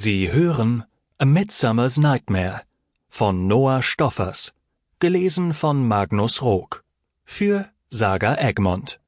Sie hören A Midsummer's Nightmare von Noah Stoffers, gelesen von Magnus Rook, für Saga Egmont.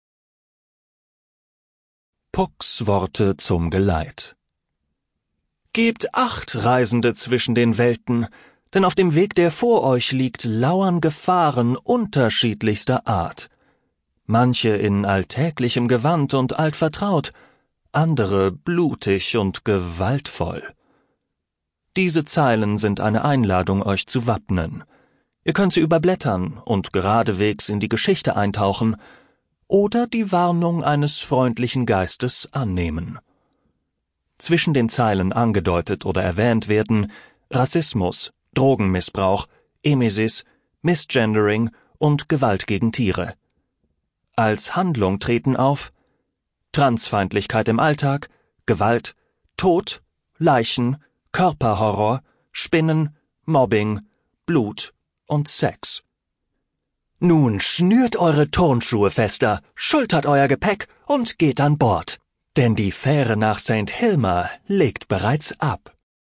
Pucks Worte zum Geleit. Gebt Acht, Reisende zwischen den Welten, denn auf dem Weg, der vor euch liegt, lauern Gefahren unterschiedlichster Art. Manche in alltäglichem Gewand und altvertraut, andere blutig und gewaltvoll. Diese Zeilen sind eine Einladung, euch zu wappnen. Ihr könnt sie überblättern und geradewegs in die Geschichte eintauchen oder die Warnung eines freundlichen Geistes annehmen. Zwischen den Zeilen angedeutet oder erwähnt werden Rassismus, Drogenmissbrauch, Emesis, Misgendering und Gewalt gegen Tiere. Als Handlung treten auf Transfeindlichkeit im Alltag, Gewalt, Tod, Leichen, Körperhorror, Spinnen, Mobbing, Blut und Sex. Nun schnürt eure Turnschuhe fester, schultert euer Gepäck und geht an Bord, denn die Fähre nach St. Hilmar legt bereits ab.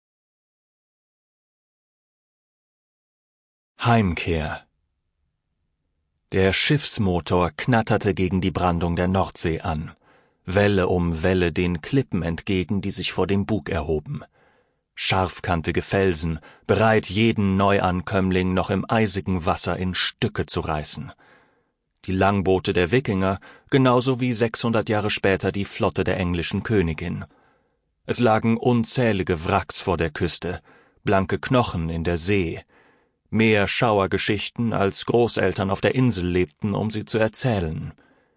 Heimkehr. Der Schiffsmotor knatterte gegen die Brandung der Nordsee an, Welle um Welle den Klippen entgegen, die sich vor dem Bug erhoben. Scharfkantige Felsen, bereit, jeden Neuankömmling noch im eisigen Wasser in Stücke zu reißen. Die Langboote der Wikinger, genauso wie 600 Jahre später die Flotte der englischen Königin. Es lagen unzählige Wracks vor der Küste, blanke Knochen in der See. Mehr Schauergeschichten, als Großeltern auf der Insel lebten, um sie zu erzählen.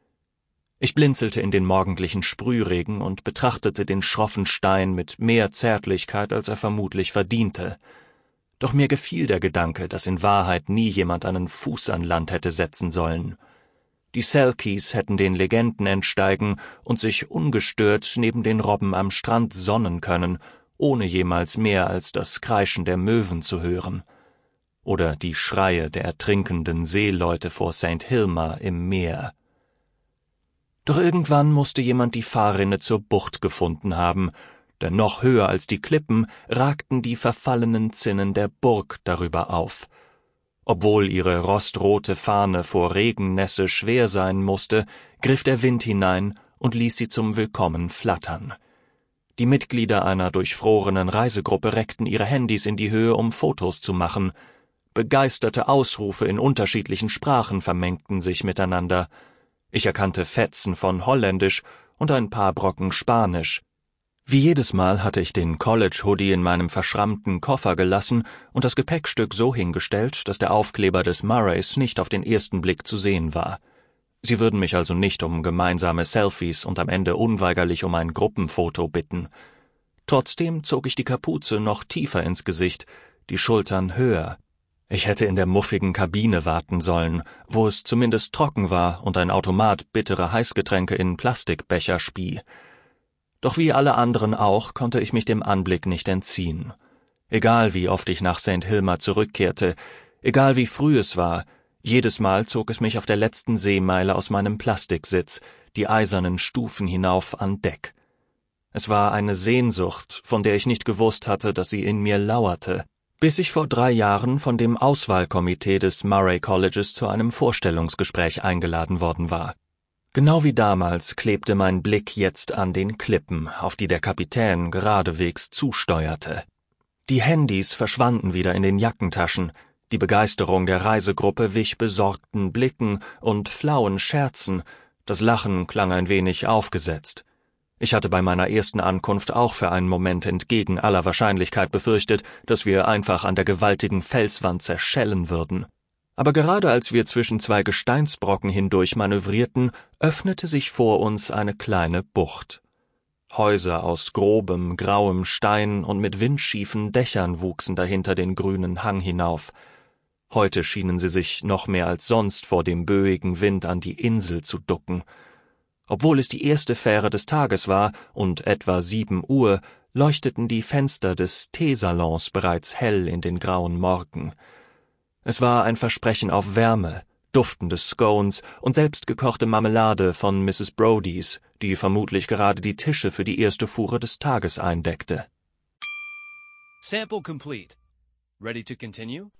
Ich blinzelte in den morgendlichen Sprühregen und betrachtete den schroffen Stein mit mehr Zärtlichkeit, als er vermutlich verdiente. Doch mir gefiel der Gedanke, dass in Wahrheit nie jemand einen Fuß an Land hätte setzen sollen. Die Selkies hätten den Legenden entsteigen und sich ungestört neben den Robben am Strand sonnen können, ohne jemals mehr als das Kreischen der Möwen zu hören. Oder die Schreie der ertrinkenden Seeleute vor St. Hilmar im Meer. Doch irgendwann musste jemand die Fahrrinne zur Bucht gefunden haben, denn noch höher als die Klippen ragten die verfallenen Zinnen der Burg darüber auf. Obwohl ihre rostrote Fahne vor Regennässe schwer sein musste, griff der Wind hinein und ließ sie zum Willkommen flattern. Die Mitglieder einer durchfrorenen Reisegruppe reckten ihre Handys in die Höhe, um Fotos zu machen. Begeisterte Ausrufe in unterschiedlichen Sprachen vermengten sich miteinander. Ich erkannte Fetzen von Holländisch und ein paar Brocken Spanisch. Wie jedes Mal hatte ich den College-Hoodie in meinem verschrammten Koffer gelassen und das Gepäckstück so hingestellt, dass der Aufkleber des Murrays nicht auf den ersten Blick zu sehen war. Sie würden mich also nicht um gemeinsame Selfies und am Ende unweigerlich um ein Gruppenfoto bitten. Trotzdem zog ich die Kapuze noch tiefer ins Gesicht, die Schultern höher. Ich hätte in der muffigen Kabine warten sollen, wo es zumindest trocken war und ein Automat bittere Heißgetränke in Plastikbecher spie. Doch wie alle anderen auch, konnte ich mich dem Anblick nicht entziehen. Egal wie oft ich nach St. Hilmar zurückkehrte, egal wie früh es war, jedes Mal zog es mich auf der letzten Seemeile aus meinem Plastiksitz, die eisernen Stufen hinauf an Deck. Es war eine Sehnsucht, von der ich nicht gewusst hatte, dass sie in mir lauerte, bis ich vor 3 Jahren von dem Auswahlkomitee des Murray Colleges zu einem Vorstellungsgespräch eingeladen worden war. Genau wie damals klebte mein Blick jetzt an den Klippen, auf die der Kapitän geradewegs zusteuerte. Die Handys verschwanden wieder in den Jackentaschen, die Begeisterung der Reisegruppe wich besorgten Blicken und flauen Scherzen, das Lachen klang ein wenig aufgesetzt. Ich hatte bei meiner ersten Ankunft auch für einen Moment entgegen aller Wahrscheinlichkeit befürchtet, dass wir einfach an der gewaltigen Felswand zerschellen würden. Aber gerade als wir zwischen 2 Gesteinsbrocken hindurch manövrierten, öffnete sich vor uns eine kleine Bucht. Häuser aus grobem, grauem Stein und mit windschiefen Dächern wuchsen dahinter den grünen Hang hinauf. Heute schienen sie sich noch mehr als sonst vor dem böigen Wind an die Insel zu ducken. Obwohl es die erste Fähre des Tages war und etwa 7 Uhr, leuchteten die Fenster des Teesalons bereits hell in den grauen Morgen. Es war ein Versprechen auf Wärme, duftende Scones und selbstgekochte Marmelade von Mrs. Brodys, die vermutlich gerade die Tische für die erste Fuhre des Tages eindeckte. Sample complete. Ready to continue?